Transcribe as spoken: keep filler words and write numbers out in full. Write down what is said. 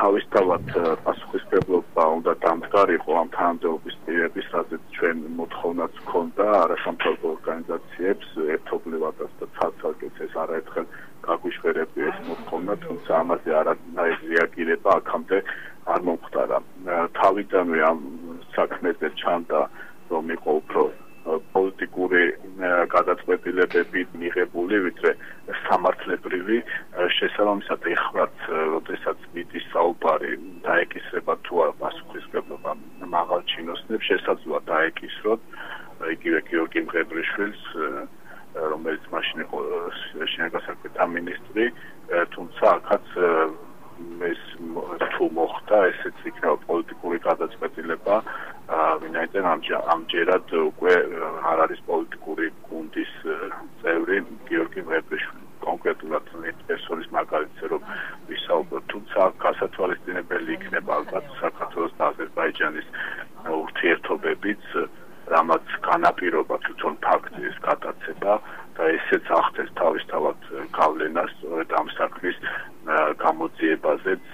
თავისთავად პასუხისმგებლობა უნდა დამდგარიყო ამ თანამდებობის პირების, რაზეც ჩვენ მოთხოვნაც ჰქონდა არასამთავრობო ორგანიზაციებს ერთობლივადაც და ცალ-ცალკეც ეს არაერთხელ გაგვიშვერებია ეს მოთხოვნა, თუმცა ამაზე არანაირი რეაგირება აქამდე არ მომხდარა. თავიდანვე ამ საქმეზე ჩანდა, რომ იყო უფრო პოლიტიკური გადაწყვეტილებები მიღებული, ვიდრე სამართლებრივი. შესაბამისად, ეხლაც, როდესაც მიდის საუბარი დაეკისრება თუ არა პასუხისმგებლობა მაღალ ჩინოსნებს, შესაძლოა დაეკისროთ იგივე გიორგი მღებრიშვილს, რომელიც მაშინ იყო შინაგან საქმეთა მინისტრი, თუმცა აქაც ეს თუ მოხდა, ესეც იქნება პოლიტიკური გადაწყვეტილება, ვინაიდან ამჯერად უკვე არ არის პოლიტიკური გუნდის წევრი გიორგი მღებრიშვილი. კონკრეტულად პერსონის მაგალითზე რომ ვისაუბროთ, თუმცა გასათვალისწინებელი იქნება ალბათ საქართველოს და აზერბაიჯანის ურთიერთობებიც, რამაც განაპირობა თვითონ ფაქტის გადაცემა და ესეც ახდენს თავისთავად გავლენას სწორედ ამ საქმის გამოძიებაზეც